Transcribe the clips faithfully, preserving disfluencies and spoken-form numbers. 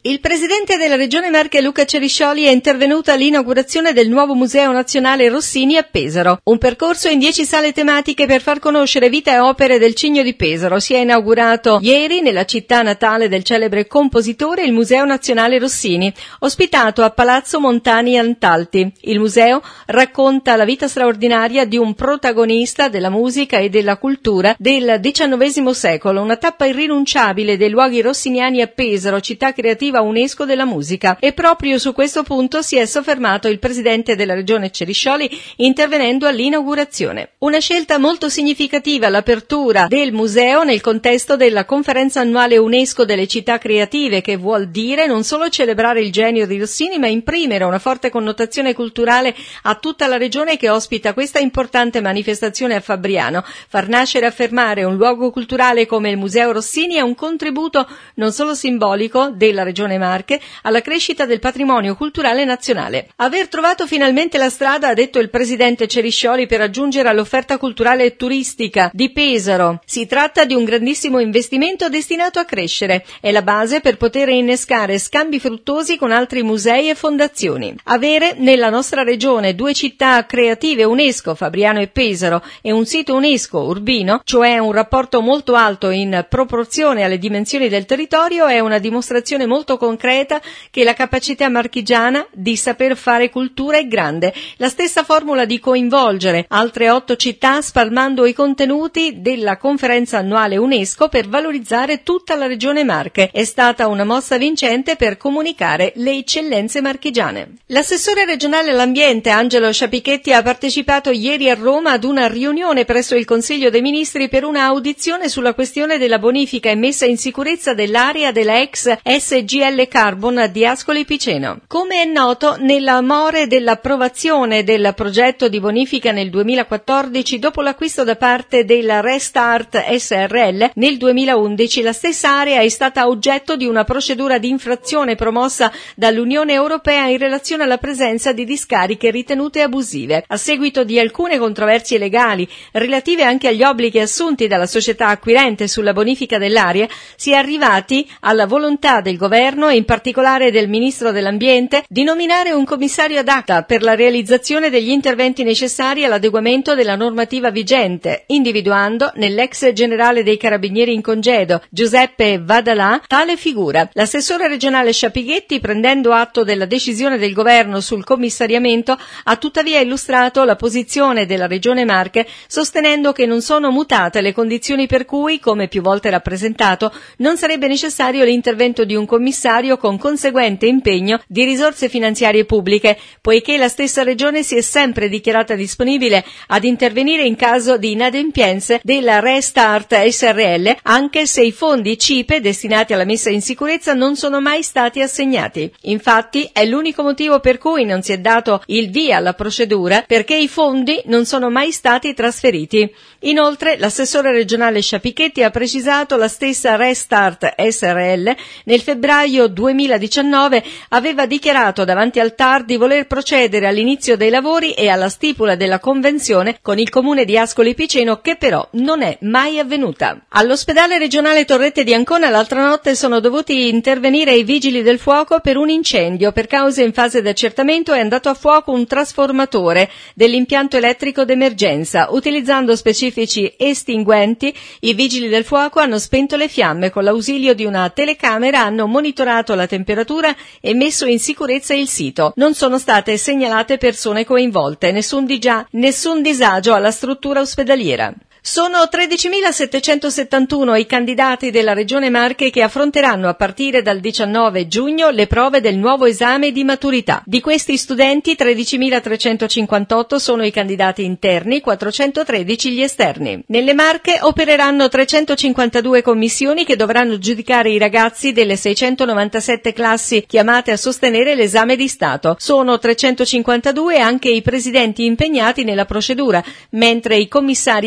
Il presidente della Regione Marche Luca Ceriscioli è intervenuto all'inaugurazione del nuovo Museo Nazionale Rossini a Pesaro. Un percorso in dieci sale tematiche per far conoscere vita e opere del Cigno di Pesaro. Si è inaugurato ieri nella città natale del celebre compositore il Museo Nazionale Rossini, ospitato a Palazzo Montani Antalti. Il museo racconta la vita straordinaria di un protagonista della musica e della cultura del diciannovesimo secolo, una tappa irrinunciabile dei luoghi rossiniani a Pesaro, città creativa UNESCO della musica, e proprio su questo punto si è soffermato il presidente della regione Ceriscioli intervenendo all'inaugurazione. Una scelta molto significativa l'apertura del museo nel contesto della conferenza annuale UNESCO delle città creative, che vuol dire non solo celebrare il genio di Rossini ma imprimere una forte connotazione culturale a tutta la regione che ospita questa importante manifestazione a Fabriano. Far nascere e affermare un luogo culturale come il Museo Rossini è un contributo non solo simbolico della regione Marche alla crescita del patrimonio culturale nazionale. Aver trovato finalmente la strada, ha detto il presidente Ceriscioli, per aggiungere all'offerta culturale e turistica di Pesaro. Si tratta di un grandissimo investimento destinato a crescere. È la base per poter innescare scambi fruttuosi con altri musei e fondazioni. Avere nella nostra regione due città creative UNESCO, Fabriano e Pesaro, e un sito UNESCO, Urbino, cioè un rapporto molto alto in proporzione alle dimensioni del territorio, è una dimostrazione molto concreta che la capacità marchigiana di saper fare cultura è grande. La stessa formula di coinvolgere altre otto città spalmando i contenuti della conferenza annuale UNESCO per valorizzare tutta la regione Marche è stata una mossa vincente per comunicare le eccellenze marchigiane. L'assessore regionale all'ambiente Angelo Sciapichetti ha partecipato ieri a Roma ad una riunione presso il Consiglio dei Ministri per una audizione sulla questione della bonifica e messa in sicurezza dell'area della ex S G L Carbon di Ascoli Piceno. Come è noto, nella more dell'approvazione del progetto di bonifica nel duemilaquattordici, dopo l'acquisto da parte della Restart S R L nel duemilaundici, la stessa area è stata oggetto di una procedura di infrazione promossa dall'Unione Europea in relazione alla presenza di discariche ritenute abusive. A seguito di alcune controversie legali relative anche agli obblighi assunti dalla società acquirente sulla bonifica dell'area, si è arrivati alla volontà del governo e in particolare del Ministro dell'Ambiente di nominare un commissario ad acta per la realizzazione degli interventi necessari all'adeguamento della normativa vigente, individuando nell'ex generale dei Carabinieri in congedo, Giuseppe Vadalà, tale figura. L'assessore regionale Sciapichetti, prendendo atto della decisione del governo sul commissariamento, ha tuttavia illustrato la posizione della Regione Marche, sostenendo che non sono mutate le condizioni per cui, come più volte rappresentato, non sarebbe necessario l'intervento di un commissario con conseguente impegno di risorse finanziarie pubbliche, poiché la stessa Regione si è sempre dichiarata disponibile ad intervenire in caso di inadempienze della Restart S R L, anche se i fondi C I P E destinati alla messa in sicurezza non sono mai stati assegnati. Infatti è l'unico motivo per cui non si è dato il via alla procedura, perché i fondi non sono mai stati trasferiti. Inoltre l'assessore regionale Sciapichetti ha precisato la stessa Restart S R L nel febbraio duemiladiciannove aveva dichiarato davanti al T A R di voler procedere all'inizio dei lavori e alla stipula della convenzione con il comune di Ascoli Piceno, che però non è mai avvenuta. All'ospedale regionale Torrette di Ancona l'altra notte sono dovuti intervenire i vigili del fuoco per un incendio. Per cause in fase di accertamento è andato a fuoco un trasformatore dell'impianto elettrico d'emergenza. Utilizzando specifici estinguenti, i vigili del fuoco hanno spento le fiamme. Con l'ausilio di una telecamera hanno monitorato la temperatura e messo in sicurezza il sito. Non sono state segnalate persone coinvolte, nessun, digia, nessun disagio alla struttura ospedaliera. Sono tredicimilasettecentosettantuno i candidati della Regione Marche che affronteranno a partire dal diciannove giugno le prove del nuovo esame di maturità. Di questi studenti, tredicimilatrecentocinquantotto sono i candidati interni, quattrocentotredici gli esterni. Nelle Marche opereranno trecentocinquantadue commissioni che dovranno giudicare i ragazzi delle seicentonovantasette classi chiamate a sostenere l'esame di Stato. Sono trecentocinquantadue anche i presidenti impegnati nella procedura, mentre i commissari esterni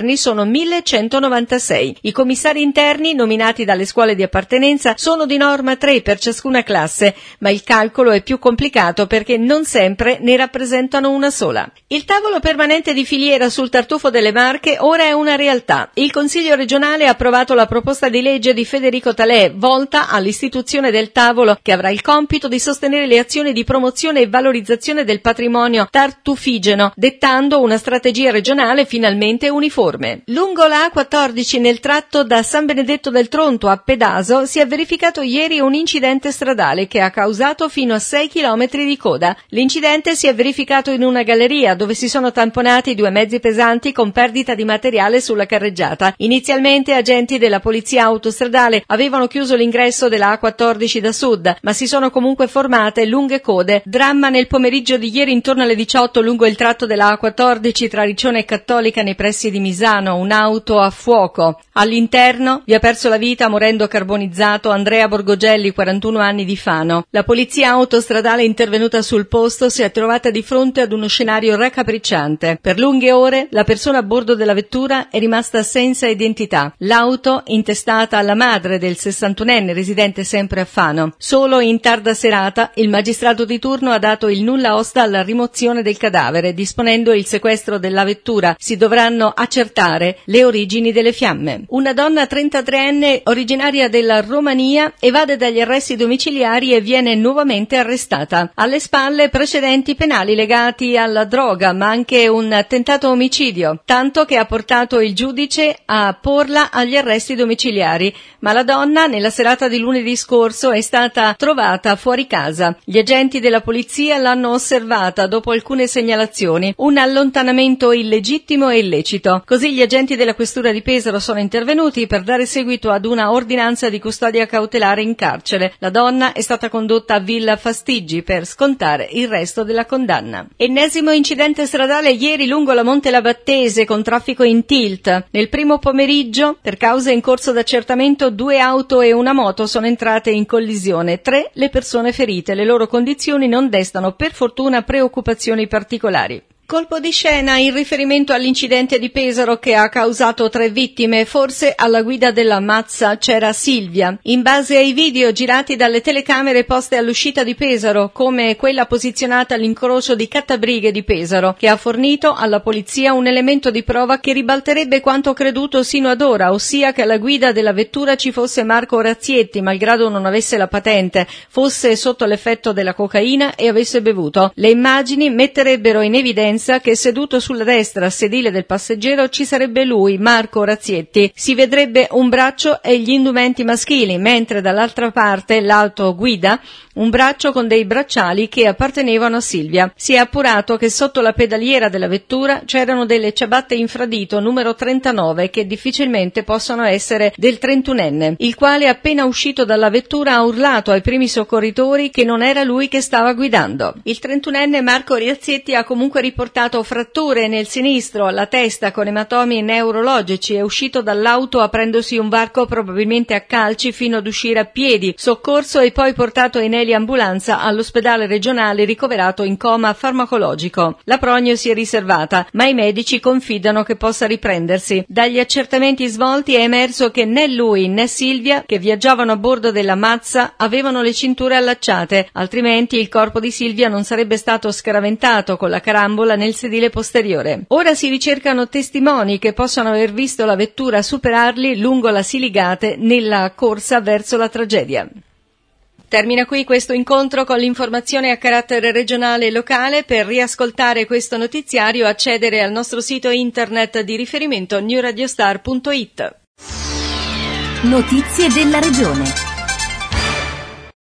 interni sono millecentonovantasei. I commissari interni, nominati dalle scuole di appartenenza, sono di norma tre per ciascuna classe, ma il calcolo è più complicato perché non sempre ne rappresentano una sola. Il tavolo permanente di filiera sul tartufo delle Marche ora è una realtà. Il Consiglio regionale ha approvato la proposta di legge di Federico Talè volta all'istituzione del tavolo che avrà il compito di sostenere le azioni di promozione e valorizzazione del patrimonio tartufigeno, dettando una strategia regionale finalmente uniforme. Lungo la A quattordici nel tratto da San Benedetto del Tronto a Pedaso si è verificato ieri un incidente stradale che ha causato fino a sei chilometri di coda. L'incidente si è verificato in una galleria dove si sono tamponati due mezzi pesanti con perdita di materiale sulla carreggiata. Inizialmente agenti della polizia autostradale avevano chiuso l'ingresso della A quattordici da sud, ma si sono comunque formate lunghe code. Dramma nel pomeriggio di ieri intorno alle diciotto lungo il tratto della A quattordici tra Riccione e Cattolica nei pressi di Misano, un'auto a fuoco. All'interno vi ha perso la vita morendo carbonizzato Andrea Borgogelli, quarantuno anni, di Fano. La polizia autostradale intervenuta sul posto si è trovata di fronte ad uno scenario raccapricciante. Per lunghe ore la persona a bordo della vettura è rimasta senza identità. L'auto intestata alla madre del sessantunenne residente sempre a Fano. Solo in tarda serata il magistrato di turno ha dato il nulla osta alla rimozione del cadavere, disponendo il sequestro della vettura. Si dovranno accertare le origini delle fiamme. Una donna trentatreenne originaria della Romania evade dagli arresti domiciliari e viene nuovamente arrestata. Alle spalle precedenti penali legati alla droga, ma anche un tentato omicidio, tanto che ha portato il giudice a porla agli arresti domiciliari. Ma la donna, nella serata di lunedì scorso, è stata trovata fuori casa. Gli agenti della polizia l'hanno osservata dopo alcune segnalazioni. Un allontanamento illegittimo e illecito. Così gli agenti della questura di Pesaro sono intervenuti per dare seguito ad una ordinanza di custodia cautelare in carcere. La donna è stata condotta a Villa Fastiggi per scontare il resto della condanna. Ennesimo incidente stradale ieri lungo la Monte Labattese con traffico in tilt. Nel primo pomeriggio, per cause in corso d'accertamento, due auto e una moto sono entrate in collisione. Tre le persone ferite. Le loro condizioni non destano per fortuna preoccupazioni particolari. Colpo di scena in riferimento all'incidente di Pesaro che ha causato tre vittime. Forse alla guida della Mazza c'era Silvia. In base ai video girati dalle telecamere poste all'uscita di Pesaro, come quella posizionata all'incrocio di Cattabrighe di Pesaro, che ha fornito alla polizia un elemento di prova che ribalterebbe quanto creduto sino ad ora, ossia che alla guida della vettura ci fosse Marco Orazietti, malgrado non avesse la patente, fosse sotto l'effetto della cocaina e avesse bevuto. Le immagini metterebbero in evidenza che seduto sulla destra sedile del passeggero ci sarebbe lui, Marco Orazietti. Si vedrebbe un braccio e gli indumenti maschili, mentre dall'altra parte l'auto guida un braccio con dei bracciali che appartenevano a Silvia. Si è appurato che sotto la pedaliera della vettura c'erano delle ciabatte infradito numero trentanove che difficilmente possono essere del trentunenne, il quale appena uscito dalla vettura ha urlato ai primi soccorritori che non era lui che stava guidando. Il trentunenne Marco Orazietti ha comunque riportato fratture nel sinistro, alla testa con ematomi neurologici. È uscito dall'auto aprendosi un varco probabilmente a calci fino ad uscire a piedi, soccorso e poi portato in ambulanza all'ospedale regionale, ricoverato in coma farmacologico. La prognosi è riservata, ma i medici confidano che possa riprendersi. Dagli accertamenti svolti è emerso che né lui né Silvia, che viaggiavano a bordo della Mazza, avevano le cinture allacciate, altrimenti il corpo di Silvia non sarebbe stato scaraventato con la carambola nel sedile posteriore. Ora si ricercano testimoni che possano aver visto la vettura superarli lungo la Siligate nella corsa verso la tragedia. Termina qui questo incontro con l'informazione a carattere regionale e locale. Per riascoltare questo notiziario accedere al nostro sito internet di riferimento new radio star punto it. Notizie della regione.